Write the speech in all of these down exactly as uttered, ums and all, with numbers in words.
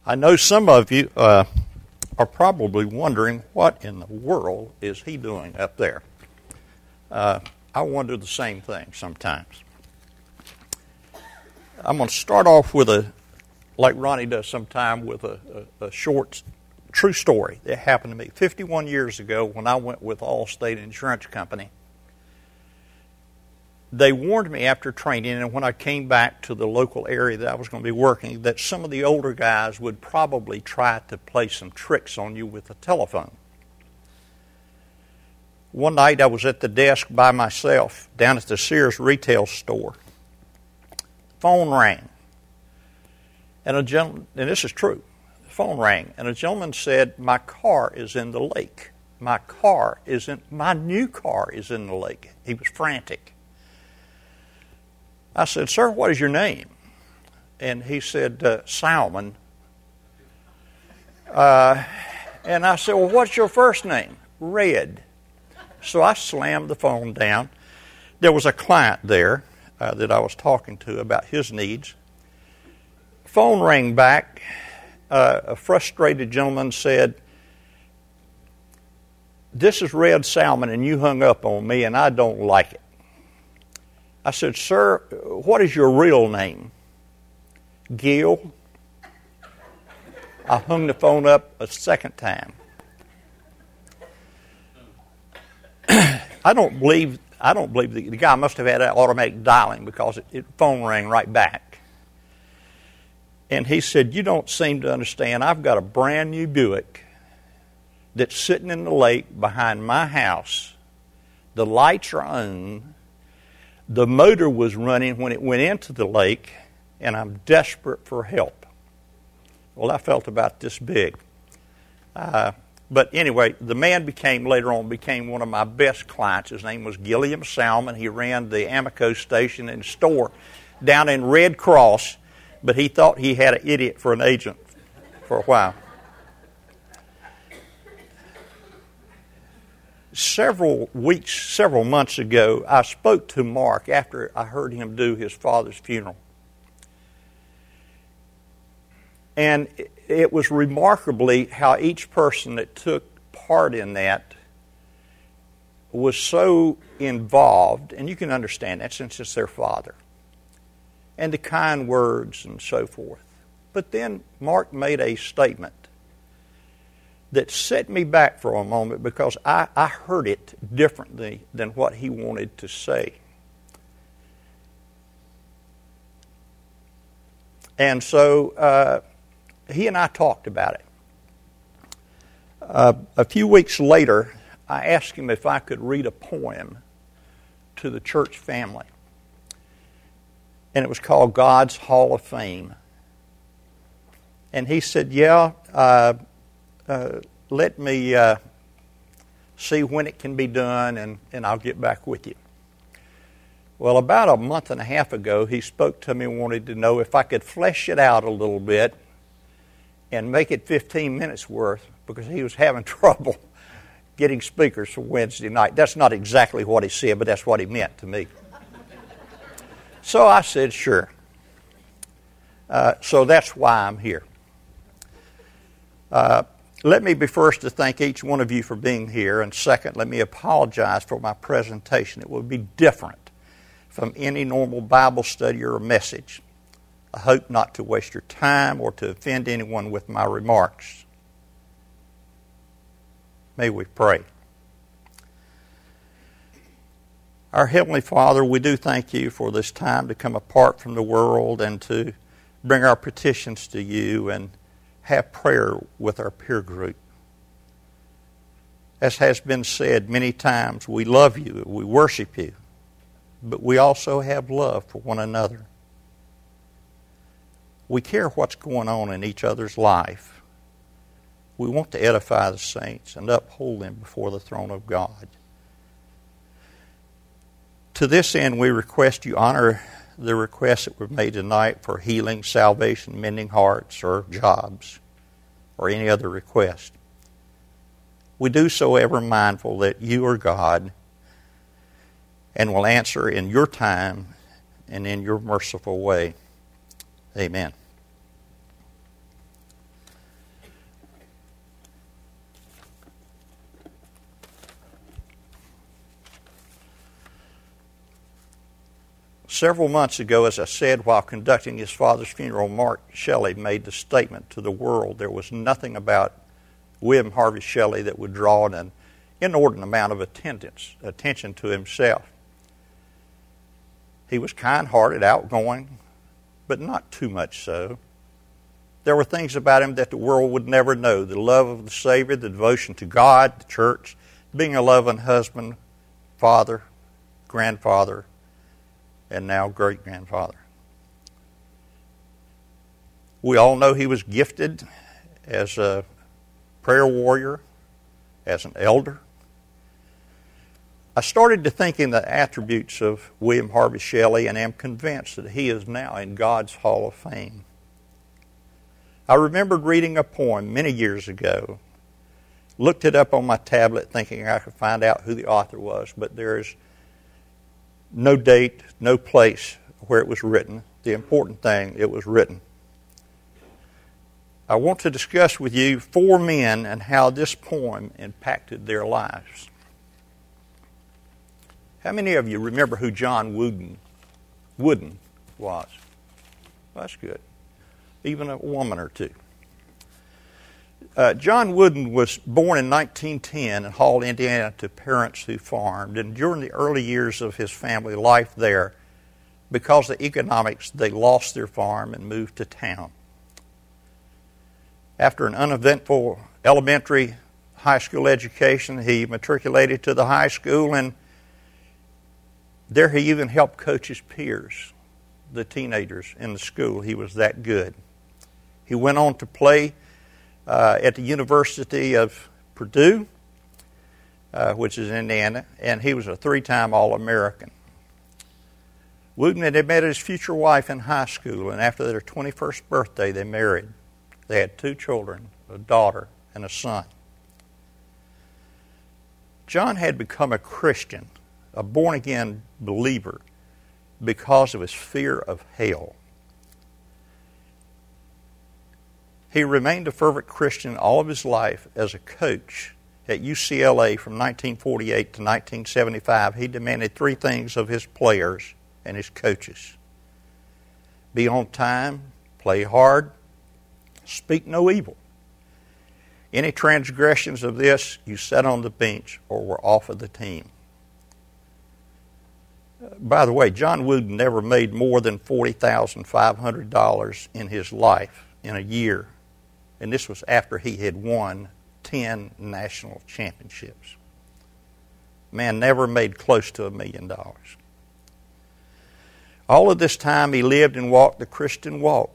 I know some of you uh, are probably wondering what in the world is he doing up there. Uh, I wonder the same thing sometimes. I'm going to start off with a, like Ronnie does sometime, with a, a, a short, true story that happened to me fifty-one years ago when I went with Allstate Insurance Company. They warned me after training, and when I came back to the local area that I was going to be working, that some of the older guys would probably try to play some tricks on you with the telephone. One night I was at the desk by myself down at the Sears retail store. Phone rang. And a gentleman, and this is true, the phone rang, and a gentleman said, "My car is in the lake. My car is in, my new car is in the lake." He was frantic. I said, "Sir, what is your name?" And he said, uh, "Salmon." Uh, and I said, "Well, what's your first name?" "Red." So I slammed the phone down. There was a client there uh, that I was talking to about his needs. Phone rang back. Uh, a frustrated gentleman said, "This is Red Salmon, and you hung up on me, and I don't like it." I said, "Sir, what is your real name?" "Gil." I hung the phone up a second time. I don't believe I don't believe the, the guy must have had automatic dialing, because it, it phone rang right back. And he said, "You don't seem to understand. I've got a brand new Buick that's sitting in the lake behind my house. The lights are on. The motor was running when it went into the lake, and I'm desperate for help." Well, I felt about this big. Uh, but anyway, the man became, later on, became one of my best clients. His name was Gilliam Salmon. He ran the Amoco station and store down in Red Cross, but he thought he had an idiot for an agent for a while. Several weeks, several months ago, I spoke to Mark after I heard him do his father's funeral. And it was remarkably how each person that took part in that was so involved, and you can understand that since it's their father, and the kind words and so forth. But then Mark made a statement that set me back for a moment, because I, I heard it differently than what he wanted to say. And so uh, he and I talked about it. Uh, a few weeks later, I asked him if I could read a poem to the church family. And it was called God's Hall of Fame. And he said, yeah, uh, Uh, let me uh, see when it can be done, and, and I'll get back with you. Well, about a month and a half ago, he spoke to me and wanted to know if I could flesh it out a little bit and make it fifteen minutes worth, because he was having trouble getting speakers for Wednesday night. That's not exactly what he said, but that's what he meant to me. So I said, sure. Uh, so that's why I'm here. Uh, Let me be first to thank each one of you for being here, and second, let me apologize for my presentation. It will be different from any normal Bible study or message. I hope not to waste your time or to offend anyone with my remarks. May we pray. Our Heavenly Father, we do thank you for this time to come apart from the world and to bring our petitions to you and have prayer with our peer group. As has been said many times, we love you, we worship you, but we also have love for one another. We care what's going on in each other's life. We want to edify the saints and uphold them before the throne of God. To this end, we request you honor the requests that were made tonight for healing, salvation, mending hearts, or jobs, or any other request. We do so ever mindful that you are God and will answer in your time and in your merciful way. Amen. Several months ago, as I said, while conducting his father's funeral, Mark Shelley made the statement to the world there was nothing about William Harvey Shelley that would draw an inordinate amount of attendance, attention to himself. He was kind-hearted, outgoing, but not too much so. There were things about him that the world would never know: the love of the Savior, the devotion to God, the church, being a loving husband, father, grandfather, and now great-grandfather. We all know he was gifted as a prayer warrior, as an elder. I started to think in the attributes of William Harvey Shelley and am convinced that he is now in God's Hall of Fame. I remembered reading a poem many years ago, looked it up on my tablet thinking I could find out who the author was, but there is no date, no place where it was written. The important thing, it was written. I want to discuss with you four men and how this poem impacted their lives. How many of you remember who John Wooden, Wooden was? Well, that's good. Even a woman or two. Uh, John Wooden was born in nineteen ten in Hall, Indiana, to parents who farmed. And during the early years of his family life there, because of economics, they lost their farm and moved to town. After an uneventful elementary high school education, he matriculated to the high school, and there he even helped coach his peers, the teenagers in the school. He was that good. He went on to play uh, at the University of Purdue, uh, which is in Indiana, and he was a three-time All-American. Wooden had met his future wife in high school, and after their twenty-first birthday, they married. They had two children, a daughter and a son. John had become a Christian, a born-again believer, because of his fear of hell. He remained a fervent Christian all of his life. As a coach at U C L A from nineteen forty-eight to nineteen seventy-five, he demanded three things of his players and his coaches: be on time, play hard, speak no evil. Any transgressions of this, you sat on the bench or were off of the team. By the way, John Wooden never made more than forty thousand five hundred dollars in his life in a year, and this was after he had won ten national championships. Man never made close to a million dollars. All of this time he lived and walked the Christian walk.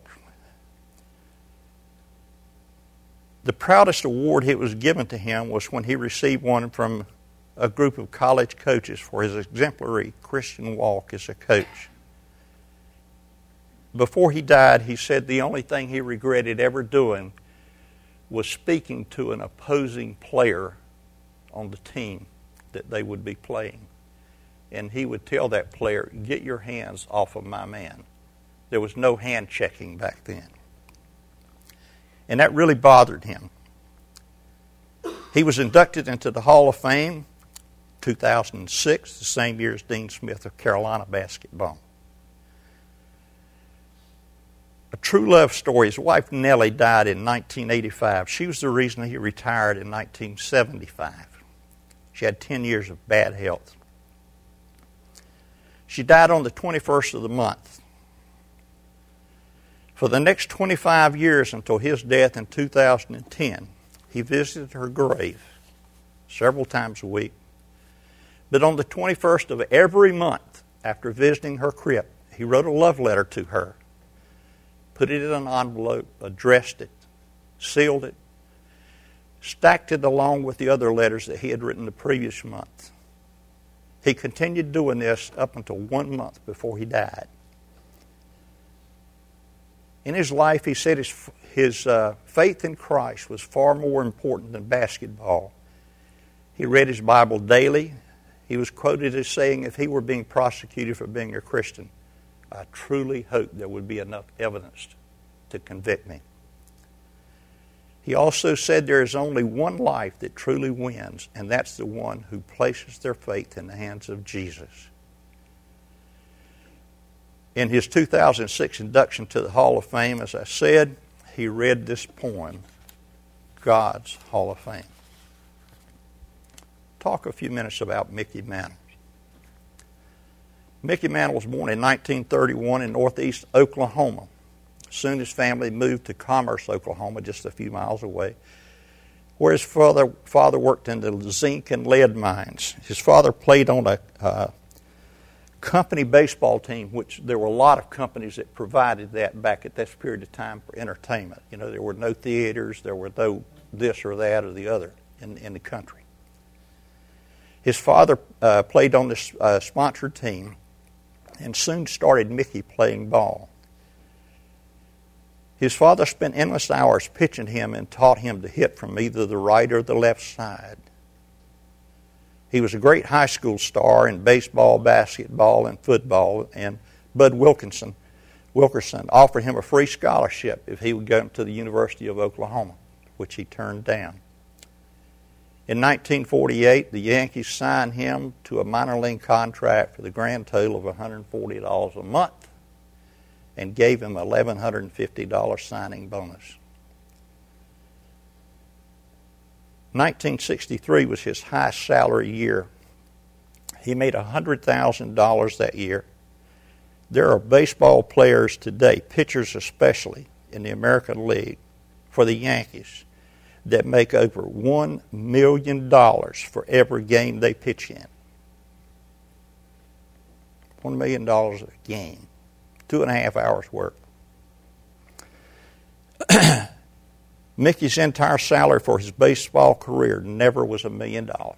The proudest award that was given to him was when he received one from a group of college coaches for his exemplary Christian walk as a coach. Before he died, he said the only thing he regretted ever doing was speaking to an opposing player on the team that they would be playing. And he would tell that player, "Get your hands off of my man." There was no hand checking back then. And that really bothered him. He was inducted into the Hall of Fame two thousand six, the same year as Dean Smith of Carolina basketball. A true love story. His wife Nellie died in nineteen eighty-five. She was the reason he retired in nineteen seventy-five. She had ten years of bad health. She died on the twenty-first of the month. For the next twenty-five years until his death in two thousand ten, he visited her grave several times a week. But on the twenty-first of every month after visiting her crypt, he wrote a love letter to her, put it in an envelope, addressed it, sealed it, stacked it along with the other letters that he had written the previous month. He continued doing this up until one month before he died. In his life, he said his, his uh, faith in Christ was far more important than basketball. He read his Bible daily. He was quoted as saying, if he were being prosecuted for being a Christian, I truly hope there would be enough evidence to convict me. He also said there is only one life that truly wins, and that's the one who places their faith in the hands of Jesus. In his two thousand six induction to the Hall of Fame, as I said, he read this poem, God's Hall of Fame. Talk a few minutes about Mickey Mantle. Mickey Mantle was born in nineteen thirty-one in northeast Oklahoma. Soon his family moved to Commerce, Oklahoma, just a few miles away, where his father, father worked in the zinc and lead mines. His father played on a uh, company baseball team, which there were a lot of companies that provided that back at this period of time for entertainment. You know, there were no theaters, there were no this or that or the other in, in the country. His father uh, played on this uh, sponsored team and soon started Mickey playing ball. His father spent endless hours pitching him and taught him to hit from either the right or the left side. He was a great high school star in baseball, basketball, and football, and Bud Wilkinson, Wilkerson offered him a free scholarship if he would go to the University of Oklahoma, which he turned down. In nineteen forty-eight, the Yankees signed him to a minor league contract for the grand total of one hundred forty dollars a month and gave him an eleven fifty dollars signing bonus. nineteen sixty-three was his highest salary year. He made one hundred thousand dollars that year. There are baseball players today, pitchers especially, in the American League for the Yankees that make over one million dollars for every game they pitch in. one million dollars a game. Two and a half hours work. Mickey's entire salary for his baseball career never was a million dollars.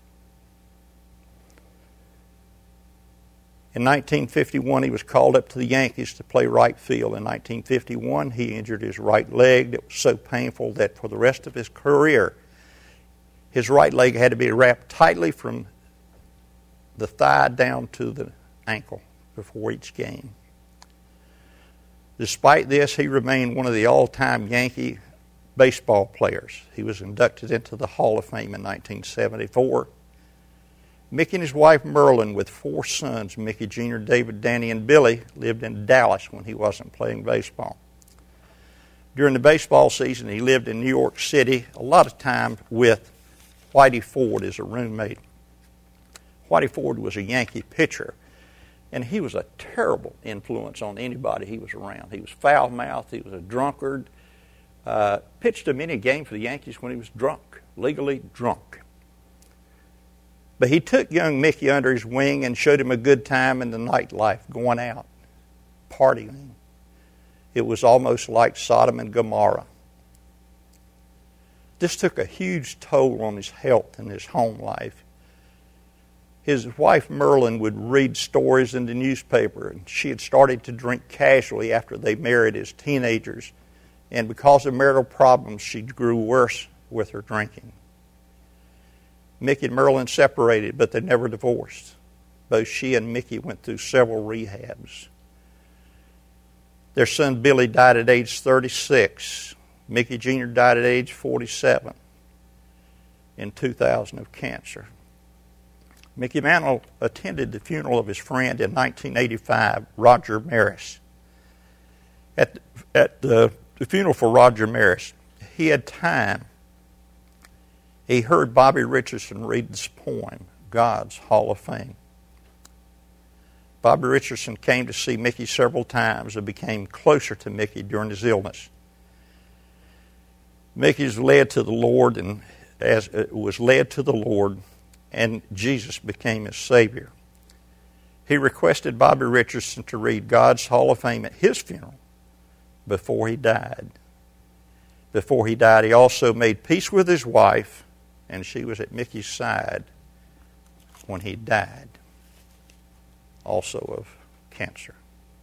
In nineteen fifty-one, he was called up to the Yankees to play right field. In nineteen fifty-one, he injured his right leg. It was so painful that for the rest of his career, his right leg had to be wrapped tightly from the thigh down to the ankle before each game. Despite this, he remained one of the all-time Yankee baseball players. He was inducted into the Hall of Fame in nineteen seventy-four. Mickey and his wife Merlin, with four sons, Mickey Junior, David, Danny, and Billy, lived in Dallas when he wasn't playing baseball. During the baseball season, he lived in New York City, a lot of time with Whitey Ford as a roommate. Whitey Ford was a Yankee pitcher, and he was a terrible influence on anybody he was around. He was foul-mouthed, he was a drunkard, uh, pitched a many game for the Yankees when he was drunk, legally drunk. But he took young Mickey under his wing and showed him a good time in the nightlife, going out, partying. It was almost like Sodom and Gomorrah. This took a huge toll on his health and his home life. His wife Merlin would read stories in the newspaper, and she had started to drink casually after they married as teenagers. And because of marital problems, she grew worse with her drinking. Mickey and Merlin separated, but they never divorced. Both she and Mickey went through several rehabs. Their son Billy died at age thirty-six. Mickey Junior died at age forty-seven in two thousand of cancer. Mickey Mantle attended the funeral of his friend in nineteen eighty-five, Roger Maris. At, at the, the funeral for Roger Maris, he had time. He heard Bobby Richardson read this poem, God's Hall of Fame. Bobby Richardson came to see Mickey several times and became closer to Mickey during his illness. Mickey was led to the Lord, and as uh, was led to the Lord, and Jesus became his Savior. He requested Bobby Richardson to read God's Hall of Fame at his funeral before he died. Before he died, he also made peace with his wife, and she was at Mickey's side when he died, also of cancer.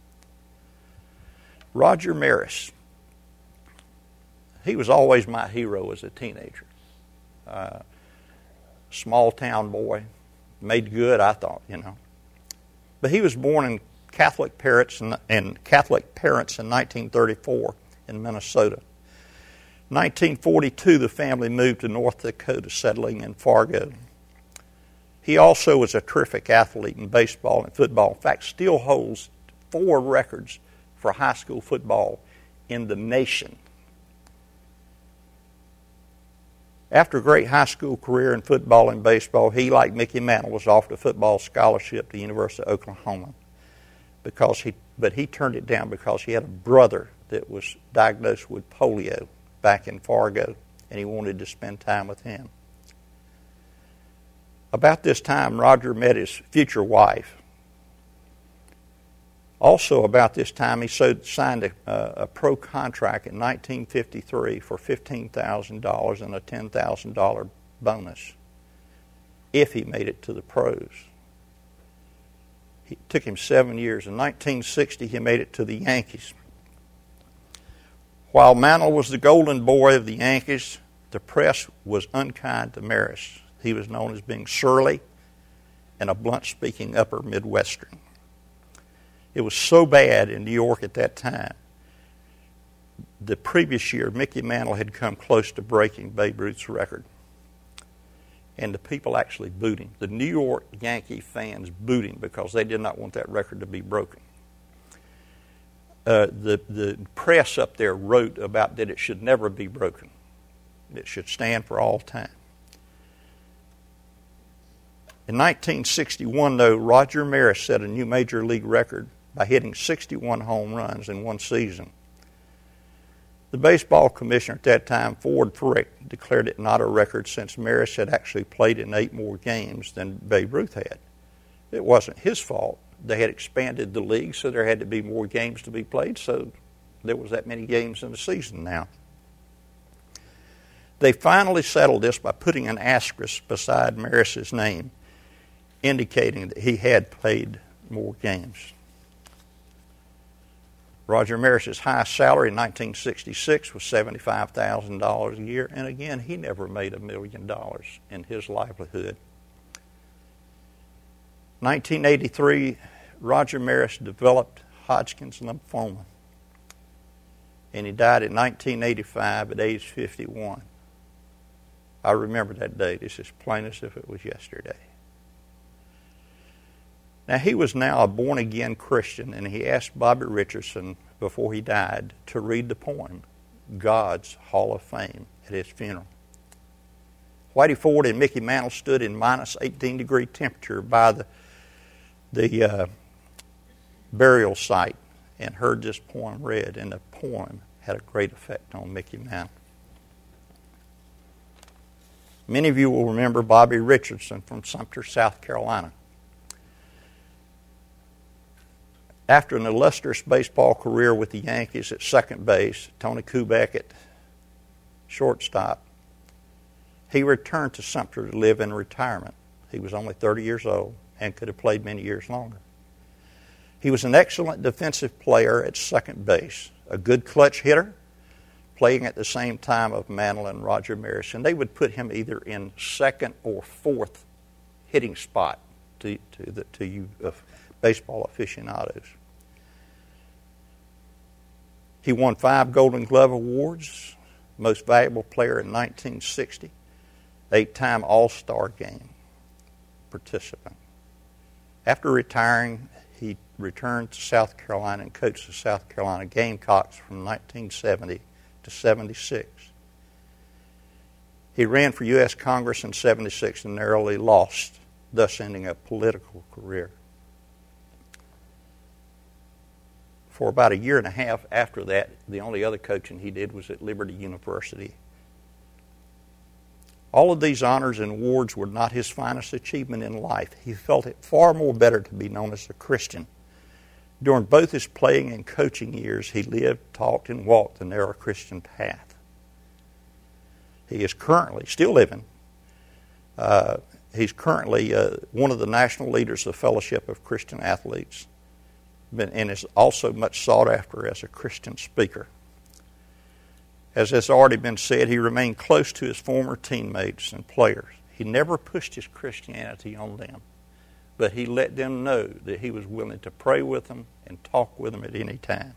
Roger Maris. He was always my hero as a teenager. Uh, small town boy, made good, I thought, you know. But he was born in Catholic parents and, and Catholic parents in nineteen thirty-four in Minnesota. nineteen forty-two, the family moved to North Dakota, settling in Fargo. He also was a terrific athlete in baseball and football. In fact, still holds four records for high school football in the nation. After a great high school career in football and baseball, he, like Mickey Mantle, was offered a football scholarship to the University of Oklahoma. Because he, but he turned it down because he had a brother that was diagnosed with polio back in Fargo, and he wanted to spend time with him. About this time, Roger met his future wife. Also about this time, he so, signed a, uh, a pro contract in nineteen fifty-three for fifteen thousand dollars and a ten thousand dollars bonus if he made it to the pros. It took him seven years. In nineteen sixty, he made it to the Yankees. While Mantle was the golden boy of the Yankees, the press was unkind to Maris. He was known as being surly and a blunt-speaking upper Midwestern. It was so bad in New York at that time. The previous year, Mickey Mantle had come close to breaking Babe Ruth's record. And the people actually booed him. The New York Yankee fans booed him because they did not want that record to be broken. Uh, the, the press up there wrote about that it should never be broken. It should stand for all time. In nineteen sixty-one, though, Roger Maris set a new major league record by hitting sixty-one home runs in one season. The baseball commissioner at that time, Ford Frick, declared it not a record since Maris had actually played in eight more games than Babe Ruth had. It wasn't his fault. They had expanded the league, so there had to be more games to be played, so there was that many games in the season now. They finally settled this by putting an asterisk beside Maris's name, indicating that he had played more games. Roger Maris's highest salary in nineteen sixty-six was seventy-five thousand dollars a year, and again, he never made a million dollars in his livelihood. nineteen eighty-three, Roger Maris developed Hodgkin's lymphoma, and he died in nineteen eighty-five at age fifty-one. I remember that date. It's as plain as if it was yesterday. Now, he was now a born-again Christian, and he asked Bobby Richardson before he died to read the poem, God's Hall of Fame, at his funeral. Whitey Ford and Mickey Mantle stood in minus eighteen degree temperature by the, the uh, burial site and heard this poem read, and the poem had a great effect on Mickey Mantle. Many of you will remember Bobby Richardson from Sumter, South Carolina. After an illustrious baseball career with the Yankees at second base, Tony Kubek at shortstop, he returned to Sumter to live in retirement. He was only thirty years old and could have played many years longer. He was an excellent defensive player at second base, a good clutch hitter, playing at the same time of Mantle and Roger Maris, and they would put him either in second or fourth hitting spot to, to, the, to you uh, baseball aficionados. He won five Golden Glove Awards, most valuable player in nineteen sixty, eight-time All-Star game participant. After retiring, he returned to South Carolina and coached the South Carolina Gamecocks from nineteen seventy to seventy-six. He ran for U S Congress in seventy-six and narrowly lost, thus ending a political career. For about a year and a half after that, the only other coaching he did was at Liberty University. All of these honors and awards were not his finest achievement in life. He felt it far more better to be known as a Christian. During both his playing and coaching years, he lived, talked, and walked the narrow Christian path. He is currently, still living, uh, he's currently uh, one of the national leaders of the Fellowship of Christian Athletes, and is also much sought after as a Christian speaker. As has already been said, he remained close to his former teammates and players. He never pushed his Christianity on them, but he let them know that he was willing to pray with them and talk with them at any time.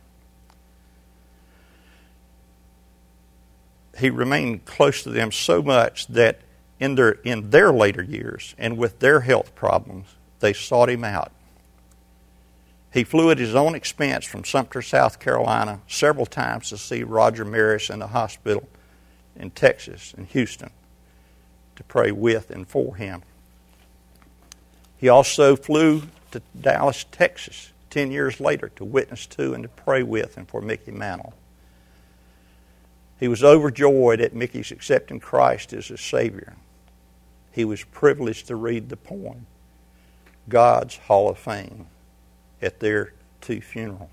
He remained close to them so much that in their, in their later years and with their health problems, they sought him out. He flew at his own expense from Sumter, South Carolina, several times to see Roger Maris in the hospital in Texas and Houston to pray with and for him. He also flew to Dallas, Texas, ten years later to witness to and to pray with and for Mickey Mantle. He was overjoyed at Mickey's accepting Christ as his Savior. He was privileged to read the poem, God's Hall of Fame, at their two funerals.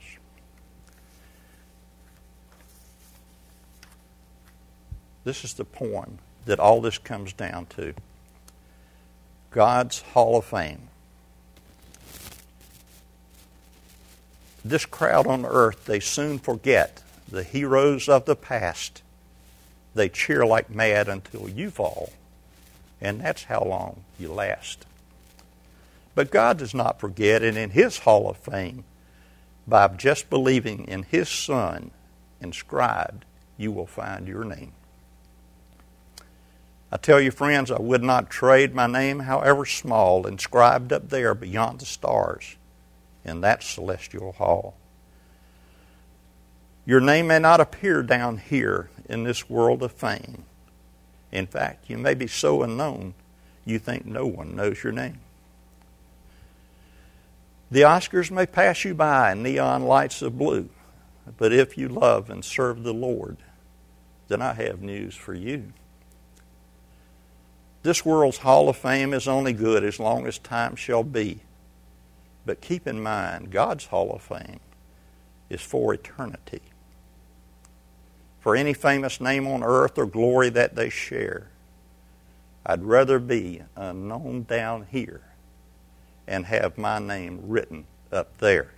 This is the poem that all this comes down to. God's Hall of Fame. This crowd on earth, they soon forget the heroes of the past. They cheer like mad until you fall, and that's how long you last. But God does not forget, and in His Hall of Fame, by just believing in His Son inscribed, you will find your name. I tell you, friends, I would not trade my name, however small, inscribed up there beyond the stars in that celestial hall. Your name may not appear down here in this world of fame. In fact, you may be so unknown you think no one knows your name. The Oscars may pass you by in neon lights of blue, but if you love and serve the Lord, then I have news for you. This world's Hall of Fame is only good as long as time shall be. But keep in mind, God's Hall of Fame is for eternity. For any famous name on earth or glory that they share, I'd rather be unknown down here and have my name written up there.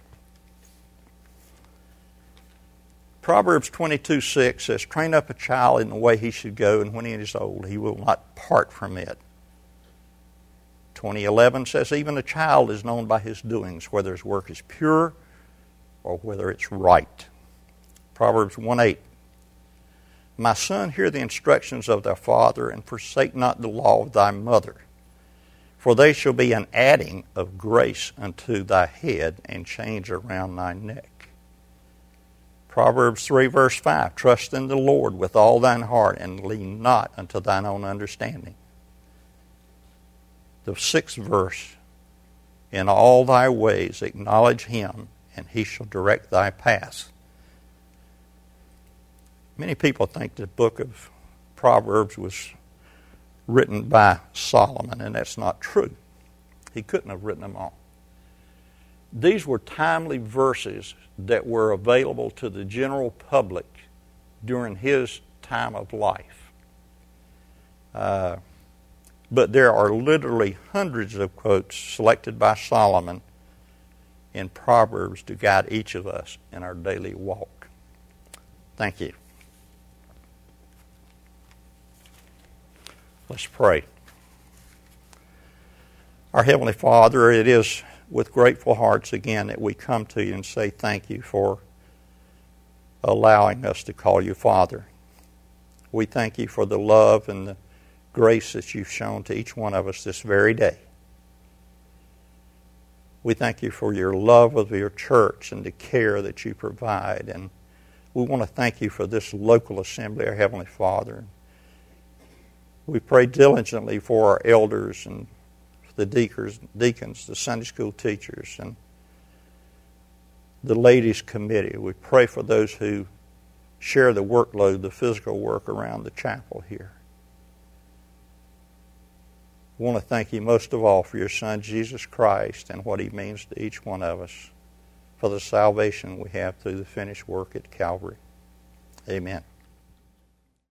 Proverbs twenty-two six says, train up a child in the way he should go, and when he is old, he will not part from it. twenty eleven says, even a child is known by his doings, whether his work is pure or whether it's right. Proverbs one eight, my son, hear the instructions of thy father, and forsake not the law of thy mother. For they shall be an adding of grace unto thy head, and change around thy neck. Proverbs three verse five, trust in the Lord with all thine heart, and lean not unto thine own understanding. The sixth verse, in all thy ways acknowledge him, and he shall direct thy paths. Many people think the book of Proverbs was written by Solomon, and that's not true. He couldn't have written them all. These were timely verses that were available to the general public during his time of life. Uh, but there are literally hundreds of quotes selected by Solomon in Proverbs to guide each of us in our daily walk. Thank you. Let's pray. Our Heavenly Father, it is with grateful hearts again that we come to you and say thank you for allowing us to call you Father. We thank you for the love and the grace that you've shown to each one of us this very day. We thank you for your love of your church and the care that you provide. And we want to thank you for this local assembly, our Heavenly Father. We pray diligently for our elders and the deacons, deacons, the Sunday school teachers, and the ladies' committee. We pray for those who share the workload, the physical work around the chapel here. We want to thank you most of all for your Son, Jesus Christ, and what he means to each one of us, for the salvation we have through the finished work at Calvary. Amen.